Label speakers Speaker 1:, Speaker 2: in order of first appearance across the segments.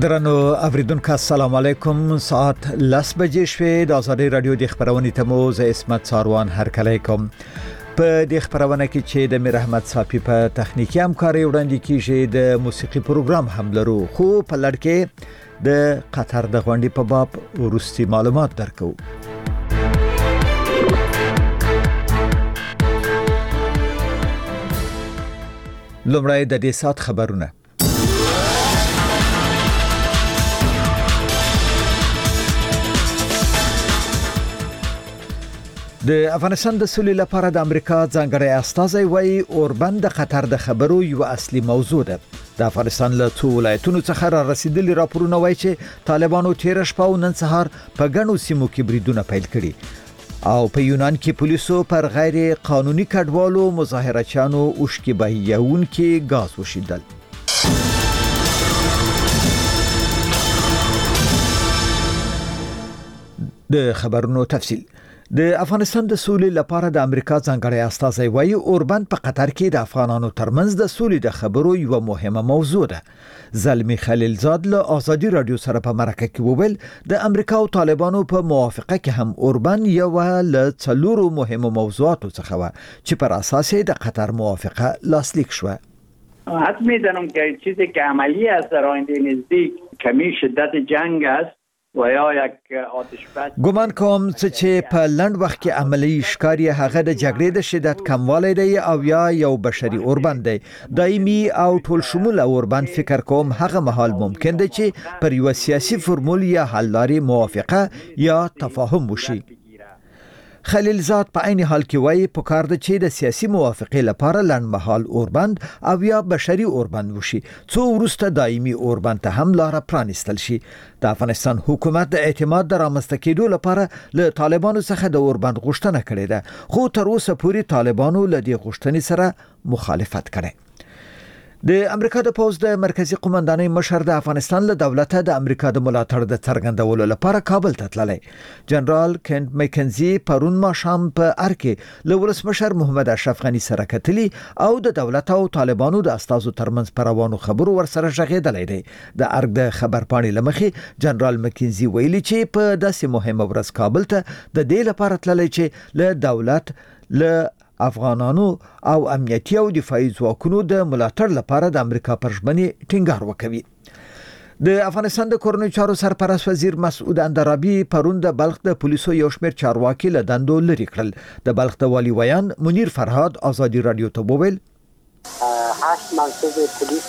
Speaker 1: درنو اوریدونکو السلام علیکم. ساعت 10 بجې شوې د آزادۍ رادیو د خبرونې تمو ز اسمت ساروان هر کله کوم په د خبرونه کې چې د میر احمد صافي په تخنیکی همکاري وړاندې کیږي د موسیقي پروګرام هم لرو، خو په لړ کې د قطر د غونډې په باب ورستي معلومات درکو. لومړی د دې سات خبرونه. د افغانستان د سولې لپاره د امریکا ځانګړی استازی وایي اوربند د قطر د خبرو یو اصلي موضوع ده. د افغانستان له څو ولایتونو څخه را رسیدلي راپورونه وایي چې طالبانو تیر شپه او نن سهار په ګڼو سیمو کې بریدونه پیل کړي او په یونان کې پولیسو پر غیر قانوني کډوالو مظاهرچیانو اوښکې بهیونکي غاز وشیندل. د خبرونو تفصیل. د افغانستان د سولې لپاره د امریکا ځانګړی استازی وایي اوربند په قطر کې د افغانانو ترمنځ د سولې د خبرو یو مهمه موضوع ده. زلمی خلیلزاد له آزادي رادیو سره په مرکه کې وویل د امریکا او طالبانو په موافقه کې هم اوربند یو له څلورو مهمو موضوعاتو څخه و چې پر اساس د قطر موافقه لاسلیک شوه.
Speaker 2: حد می‌دانم که چیزی که عملی است در آینده نزدیک کمی شدت جنگ است و یا یک آتش بس.
Speaker 1: ګومان کوم چې په لند وخت کې عملی ښکاری هغه د جګړې د شدت کموالی دی او یا یو بشري اوربند دی. دایمي او ټول شمول اوربند فکر کوم هغه مهال ممکن دی چې پر یو سیاسي فرمول یا حل لارې موافقه یا تفاهم وشي. خلیلزاد په عین حال کې وایي په کار ده چې د سیاسي موافقه لپاره لنډمهال اوربند او یا بشري اوربند وشي څو وروسته دایمي اوربند ته هم لار پرانستل شي. د افغانستان حکومت د اعتماد د رامنځته کېدو لپاره له طالبانو څخه د اوربند غوښتنه کړې ده، خو تر اوسه پورې طالبانو له دې غوښتنې سره مخالفت کړی. د امریکا د پوز د مرکزی قومندانۍ مشر د افغانستان له دولته د امریکا د ملاتړ د څرګندولو لپاره کابل ته تللی. جنرال کنت مکنزي پرون ماښام په ارکه له ولسمشر محمد اشرف غني سره کتلی او د دولت او طالبانو د استازو ترمنځ پر روانو خبرو ورسره ژغېدلی دی. د ارګ د خبرپاڼې لمخې جنرال مکنزي ویلي چې په داسې مهمه ورځ کابل ته د دې لپاره تللی چې له دولت له افغانانو او امنیتي او دفاعي ځواکونو د ملاتړ لپاره د امریکا پر ژمنې ټینګار وکوي. د افغانستان د کورنیو چارو سرپرست وزیر مسعود اندرابي پرون د بلخ د پولیسو یو شمېر چارواکي له دندو لرې کړل. د بلخ د والي ویان منیر فرهاد آزادي رادیو ته وویل
Speaker 3: 8 منصوب پولیس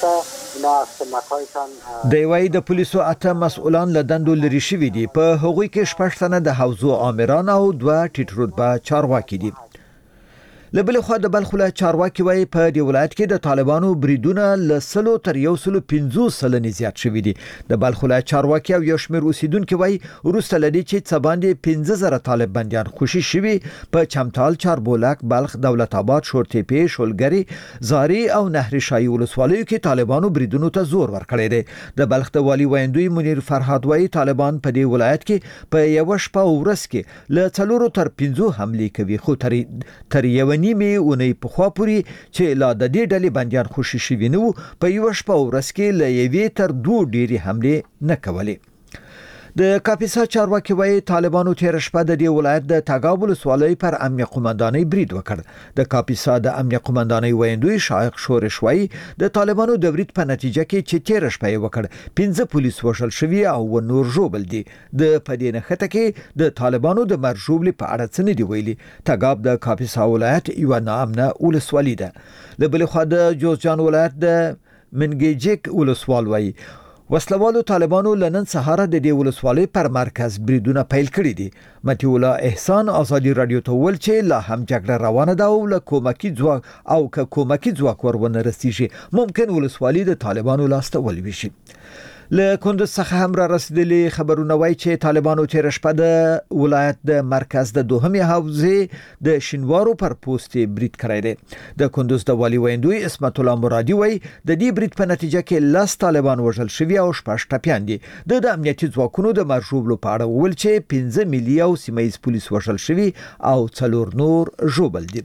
Speaker 1: د وای د پولیسو 8 مسؤلان له دندو لري شوي دي. په هغوی کې 6 تنه د حوزو آمران او 2 ټیټ رتبه چارواکي دي. لبل خو د بلخ ولایت چارواکي وای په دی ولایت کې د طالبانو بریدونه ل 100 تر 150 سلنې زیات شوي دي. د بلخ ولایت چارواکي او یو شمېر اوسیدونکو وای وروسته لدی چې څه باندې 15000 طالب بنديان خوشي شوي په چمتال، چاربولک، بلخ، دولت آباد، شورتېپې، شولګری، زاري او نهر شاهي ولسوالیو کې طالبانو بریدونو ته زور ورکړی دی. د بلخ د والي ویندوی منیر فرهاد وای طالبان په دی ولایت کې په یو شپه ورځ کې ل 4 تر 5 حمله کوي، خو تر یو نیمه اونۍ په خوا پوری چې لا د دې ډلې بنديان خوشي شوي نو په یو شپه ورځ کې ل 1 تر 2 ډېری حمله نه کولې. د کاپیسا چارواکي وایي طالبانو تیر شپه د دې ولایت د تګابل سوالۍ پر امنیه قومندانۍ برید وکړ. د کاپیسا د امنیه قومندانۍ ویندوی شایق شورش وایي د طالبانو د برید په نتیجه کې چې تیر شپه وکړ 15 پولیس وژل شوي او نور ژوبل دي. د پدې نخته کې د طالبانو د مرجوبلي په اړه څه نه دی ویلي. تګاب د کاپیسا ولایت یو نامنه ولسوالي ده. د بل خو د جوزجان ولایت د منګیجک ولسوال وایي وسلوالو طالبانو لنن سهار د دې ولسوالۍ پر مرکز بریدونه پیل کړي دي. متي الله احسان آزادي رادیو ته ول چې لا هم جګړه روانه ده او له کومکی ځواک ورونه رسیږي ممکن ولسوالۍ د طالبانو لاسته ولوي شي. له کندوز څخه هم را رسیدلي خبرونه وایي چې طالبانو تیر شپه د ولایت د مرکز د دوهمې حوزې د شینوارو پر پوسټ برید کړی دی. د کندوز د والي ویندوی اسمت الله مرادي وایي د دې برید په نتیجه کې 10 طالبان وژل شوي او 6 ټپیان دي. د امنیتي ځواکونو د مرجوبلو په اړه وویل چې 15 ملي او سیمه‌ییز پولیس وژل شوي او 4 نور ژوبل دي.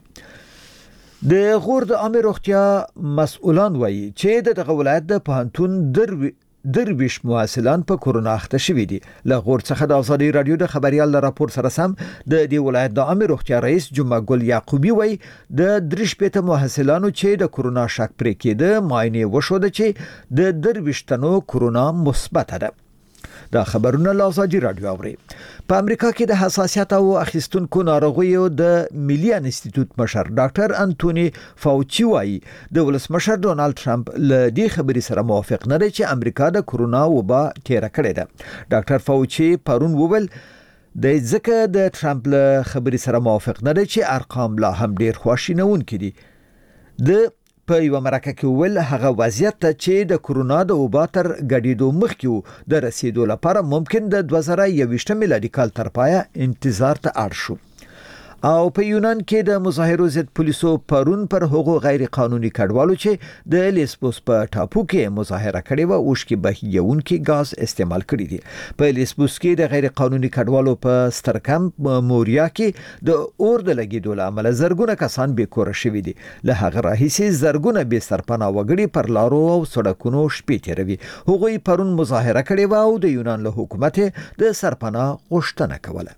Speaker 1: د غور د عامه روغتیا مسؤلان وایي چې دغه ولایت د پوهنتون درویش محصلان په کورونا اخته شوي دي. له غور څخه د ازادي رادیو د خبريال راپور سره سم د دې ولایت د عامه روغتیا رئیس جمعه ګل یعقوبی وای د درویش پته محصلانو چې د کورونا شک پرې کېده معاینه وشوده چې د درویش تنو کورونا مثبت ده. دا خبرونه له ازادي رادیو اوري. په امریکا کې د حساسیت او اخیستونکو ناروغیو د ملي انسټیټیوټ مشر ډاکټر انټونی فاوچی وایي د ولسمشر ډونالد ټرمپ له دې خبرې سره موافق نه دی چې امریکا د کورونا وبا تیر کړې ده. ډاکټر فاوچی پرون وویل د ځکه د ټرمپ له خبرې سره موافق نه دی چې ارقام لا هم ډیر خواشینونکي دي. د په یو مرکه کې ول هغه وضعیت ته چې د کورونا د وبا تر غډېدو مخکې د رسیدو لپاره ممکن د 2021 میلادي کال تر پایه انتظار ته اړ شو. او په یونان کې د مظاهرو ضد پولیسو پرون پر هغو غیر قانوني کډوالو چې د لیسبوس په ټاپو کې مظاهره کړې و اوښ کې بهیونکي غاز استعمال کړی دي. په لیسبوس کې د غیر قانوني کډوالو په سترکمپ موریا کې د اور د لګیدو لامل زرګونه کسان بې کور شوي دي. له هغه راهیسې زرګونه بې سرپناه وګړي پر لارو او سړکونو شپې تیروي. هغوی پرون مظاهره کړې و او د یونان له حکومت د سرپناه غوښتنه کوله.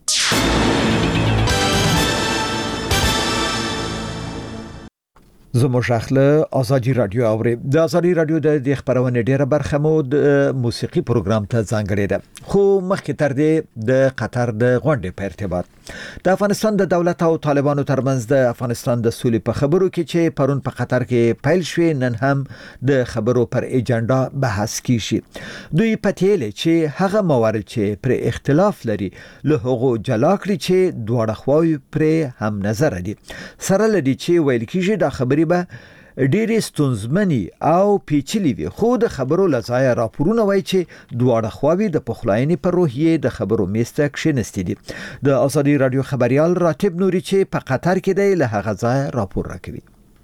Speaker 1: زموږ اخله ازادي رادیو اوري. د ازادي رادیو د خبرونه ډیره برخه مو د موسیقي پروګرام ته ځانګړې ده. خو مخکې تر دې د قطر د غونډې په ارتباط د افغانستان د دولت او طالبانو ترمنځ د افغانستان د سولې په خبرو کې چې پرون په قطر کې پیل شوې نن هم د خبرو پر ایجنډا بحث کیږي. دوی پتهیل چې هغه موارد چې پر اختلاف لري له هغو جلا کړي چې دواړه خواوې پر هم نظر دي. سره لدی چې ویل کیږي د خبرې به ډېرې ستونزمنې او پیچلې وي. خو د خبرو لځای راپورونه وایي چې دواړه خواوې د پخلاینې پر روحیې د خبرو میسته کښینستې دي. د ازادي رادیو خبريال راتب نوري چې په قطر کې دی له هغه ځای راپور راکوي.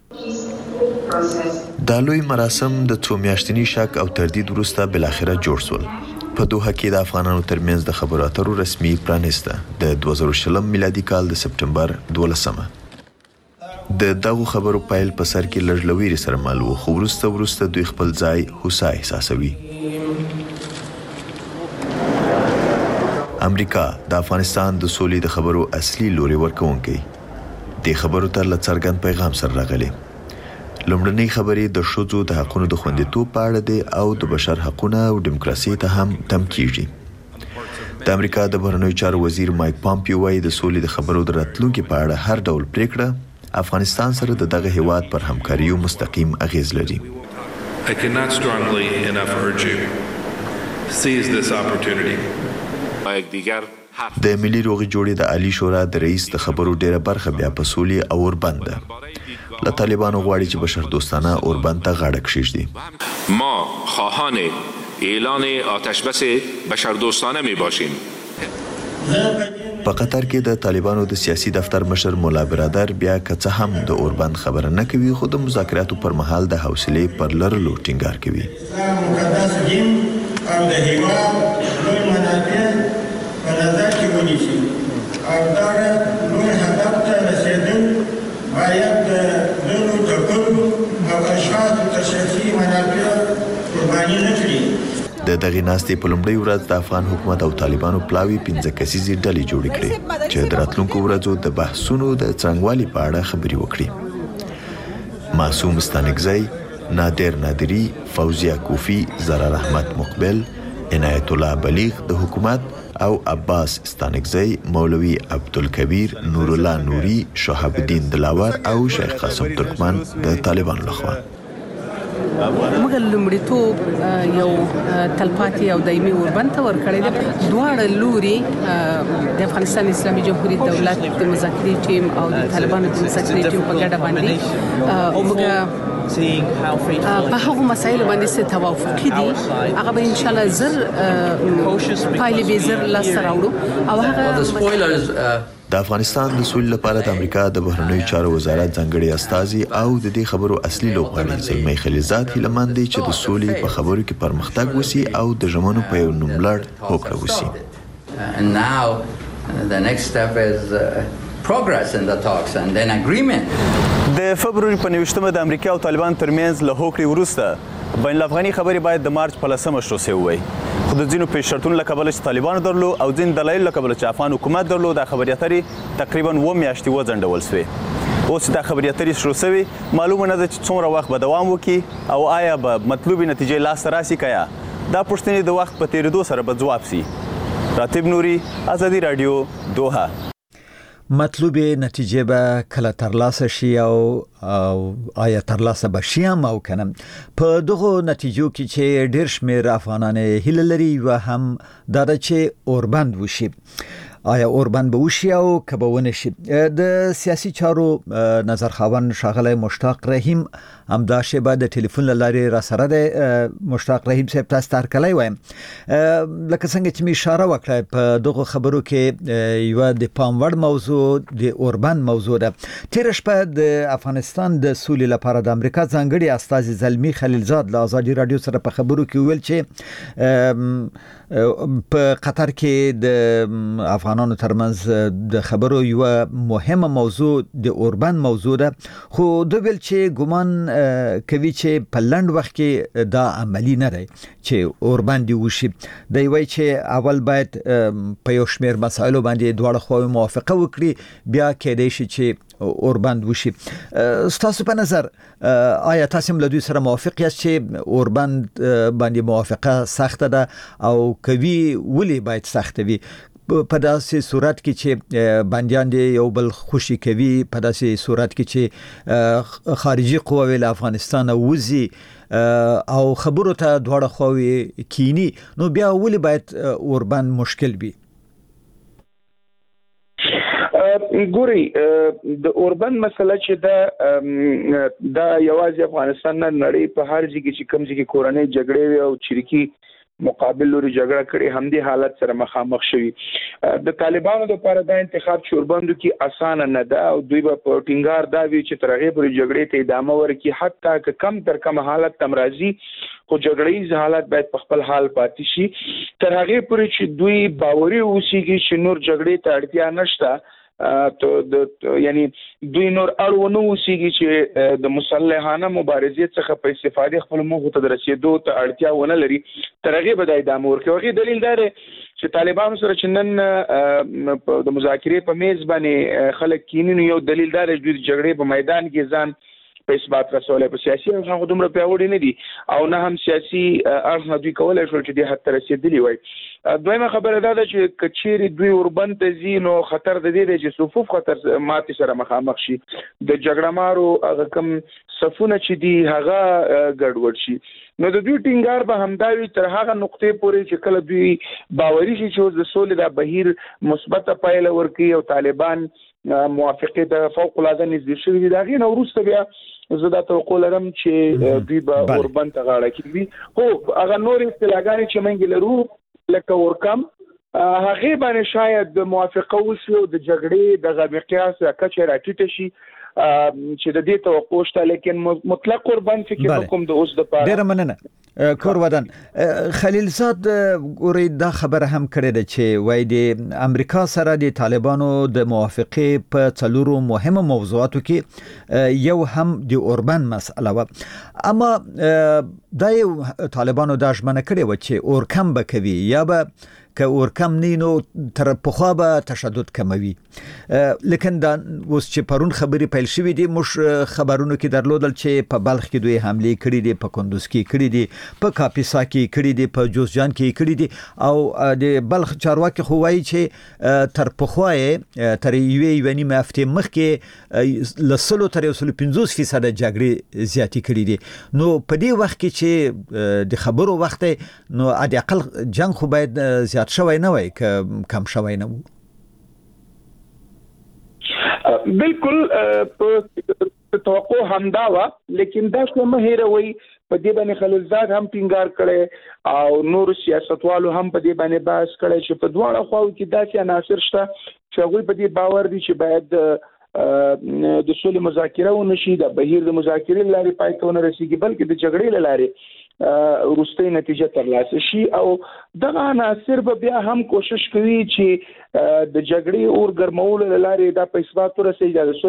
Speaker 4: د لوی مراسم د څو میاشتني شک او تردید وروسته بل اخره جوړ شول. په دوحه کې د افغانانو ترمنځ د خبرو اترو رسمي پرانیسته د 2020 میلادي کال د سپټمبر 12. د دغه خبرو پایل په سر کې لړلويري سره مال وو. خو ورسته دوی خپل ځای هوسا احساسوي. امریکا د افغانستان د سولې د خبرو اصلي لوري ورکوونکی د خبرو تر لڅرګن پیغام سره راغلي. لومړنۍ خبرې د شوزو د حقوقو د خوندیتوب په اړه دي او د بشر حقوقو او دیموکراسي ته هم تم کیږي. د امریکا د بهرنیو چارو وزیر مایک پامپیو وايي د سولې د خبرو د راتلونکو په اړه هر ډول پریکړه افغانستان سره د دغه هیواد پر همکاریو مستقیم اغیز لري.
Speaker 5: I cannot strongly enough urge you seize this opportunity.
Speaker 4: د ملي روغې جوړې د عالی شورا د رئیس د خبرو ډیره برخه بیا په سولې او اوربند له طالبانو غواړي چې بشر دوستانه اوربند ته غاړه کښیږدي.
Speaker 5: ما خواهان اعلان آتش بس بشر دوستانه می باشیم.
Speaker 4: په قطر کې د طالبانو د سیاسي دفتر مشر مولا برادر بیا که څه هم د اوربند خبره نه کوي خو د مذاکراتو پر مهال د حوصلې پر لرلو ټینګار کوي.
Speaker 6: مقدس دین او د هیواد لوی منافع په نظر کې ونیسي او دغه لوی هدف ته رسیدل باید د نورو ټکرو او اشخاصو ته شخصي منافع قرباني نه کړي.
Speaker 4: د دغه ناستې په لومړۍ ورځ د افغان حکومت او طالبانو پلاوي 15 کسیزې ډلې جوړې کړې چې د راتلونکو ورځو د بحثونو د څرنګوالي په اړه خبرې وکړي. معصوم ستانکزی، نادر نادری، فوزیه کوفی، زرار احمد مقبل، عنایت الله بلیغ د حکومت او عباس ستانکزی، مولوی عبدالکبیر، نور الله نوری، شهاب الدین دلاور او شیخ قاسم ترکمن د طالبانو لخوا.
Speaker 7: مګر لومړیتوب یو تلپاتې او دایمي اوربند ته ورکړی دی. دواړه لوري د افغانستان اسلامي جمهوریت دولت د مذاکرې ټیم او د طالبانو د مذاکرې ټیم په ګډه باندې موږ په هغو مسایلو باندې څه توافقي دي هغه به ان شاء الله زر پایلې به زر لاسته راوړو او هغه
Speaker 4: د افغانستان د سولې لپاره د امریکا د بهرنیو چارو وزارت ځانګړي استازي او د دې خبرو اصلي لوبغاړي زلمی خلیزات هیلمن دي چې د سولې په خبرو کې پرمختګ وسی او د ژمنو په یو نوملړ هوکړه وسی.
Speaker 8: And now the next step is progress in the talks and then agreement.
Speaker 9: د فبرवरी په 19مه د امریکا او طالبان ترمنځ له هوکړې وروسته بین الافغاني خبرې باید د مارچ په 10 شروع شوې وای خو د ځینو پیش شرطونو له کبله چې طالبانو درلو او ځین دلایل له کبله چې افغان حکومت درلو د خبري اترې تقریبا 2 میاشتې وځنډول شوې اوس د خبري اترې شروع شوې معلومه نه ده چې څومره وخت به دوام وکړي او آیا به مطلوبې نتیجې لاسته راسي که یا دا پوښتنې د وخت په تېرېدو سره به ځواب شي. راتب نوري، ازادي رادیو، دوحه.
Speaker 1: مطلوبې نتیجې به کله ترلاسه شي او آیا ترلاسه به شي هم او کنه. په دغه نتیجو کې چې ډېر شمېر افغانان هیله لري و هم دا ده چې اوربند وشي. آیا اوربند به وشي او که به ونه شي. د سیاسي چارو نظرخوان ښاغلی مشتاق رحیم همدا شیبه د ټلیفون له لارې را سره دی. مشتاق رحیم صاحب تاسو ته هرکلی وایم. لکه څنګه چې مې اشاره وکړه په دغه خبرو کې یوه د پام وړ موضوع د اوربند موضوع ده. تېره شپه د افغانستان د سولې لپاره د امریکا ځانګړي استازي زلمي خلیلزاد له ازادي رادیو سره په خبرو کې ویل چې په قطر کې د افغانانو ترمنځ د خبرو یو مهمه موضوع د اوربند موضوع ده خو د ویل چې ګمان کوي چې په لنډ وخت کې دا عملی نه دی چې اوربند وشي. دی وایي چې اول باید په یو شمېر مسایلو باندې دواړه خواوې موافقه وکړي بیا کېدای شي چې اوربند وشي. ستاسو په نظر آیا تاسو هم له دوی سره موافق یاست چې اوربند باندې موافقه سخته ده او کوي ولی باید سخته وي په داسې صورت کې چې بندیان دي یو بل خوشي کوي په داسې صورت کې چې خارجي قواوې له افغانستان وځي او خبرو ته دواړه خواوې کینی نو بیا ولی باید اوربند مشکل وي؟
Speaker 10: ګوري د اوربند مسله چې دا یوازې افغانستان نه نړۍ په هر ځای کې چې کوم ځای کې کورنۍ جګړې او چریکي مقابل لوري جګړه کړي هم دې حالت سره مخامخ شوي. د طالبانو لپاره دا انتخاب چوربندو کې اسانه نه ده او دوی به په ټینګار دا وی چې تر هغې پورې جګړې ته ادامه ورکړي حتی که کم تر کم حالت تم راځي خو جګړیز حالت باید په خپل حال پاتې شي تر هغې پورې چې دوی باوري اوسېږي چې نور جګړې ته اړتیا نشته یعنی دوی نور اړونه اوسېږي چې د مسلحانه مبارزې څخه په استفادې خپل موخو ته د رسېدو ته اړتیا ونه لري تر هغې به دا ادامه ورکوي. هغې دلیل دا دی چې طالبانو سره چې نن د مذاکرې په میز باندې خلک کیني نو یو دلیل دا دی چې دوی د جګړې په میدان کې ځان په اثبات رسولی په سیاسي اړخ خو دومره پیاوړي نه دي او نه هم سیاسي اړخ نه دوی کولی شول چې دې حد ته رسېدلي وای. دویمه خبره دا ده چې که چیرې دوی اوربند ته ځي نو خطر د دې دی چې صفوف خطر ماتې سره مخامخ شي د جګړه مارو هغه کوم صفونه چې دي هغه ګډوډ شي نو د دوی ټینګار به همدا وي تر هغه نقطې پورې چې کله دوی باوري شي چې د سولې دا بهیر مثبته پایله ورکوي او طالبان موافقې ته فوق العاده نږدې شوي دي د هغې نه وروسته بیا زه دا توقع لرم چې دوی به اوربند ته غاړه کېږدي. خو هغه نور اصطلاحګانې چې موږ لرو لکه ورکم هغې باندې شاید موافقه وشي او د جګړې دغه مقیاس کچه راټیټه شي چې د دې توقع شته لیکن مطلق اوربند فکر کوم د اوس دپاره.
Speaker 1: ډېره مننه کور ودان. خلیلزاد ګورئ دا خبره هم کړې ده چې وایي د امریکا سره د طالبانو د موافقې په څلورو مهمو موضوعاتو کې یو هم د اوربند مسئله وه اما دا یو طالبانو دا ژمنه کړې وه چې اورکم به کوي یا به که اورکم نه نو تر پخوا به تشدد کموي لیکن دا اوس چې پرون خبرې پیل شوې دي موږ خبرونو کې درلودل چې په بلخ کې دوی حملې کړي دي په کندوز کې کړي دي په کاپیسا کې کړي دي په جوزجان کې کړي دي او د بلخ چارواکي خو وایي چې تر پخوا تر یوې نیمې هفتې مخکې له 100 تر 150% جګړې زیاتې کړي دي نو په دې وخت کې چې د خبرو وخت نو عادي اقل جنگ خو باید زیات شوی نه وای که کم شوی نه وو.
Speaker 10: بالکل توقع همدا وه لیکن دا څه مه هېروئ په دې باندې خلیلزاد هم ټینګار کړی او نور سیاستوالو هم په دې باندې بحث کړی چې په دواړه خواو کې داسې عناصر شته چې هغوی په دې باور دي چې باید د سولې مذاکره ونشي د بهیر د مذاکرې له لارې پای ته ونه رسېږي بلکې د جګړې له لارې وروستۍ نتیجه ترلاسه شي او دغه عناصر به بیا هم کوشش کوي چې د جګړې اور ګرمولو له لارې دا په اثبات ورسېږي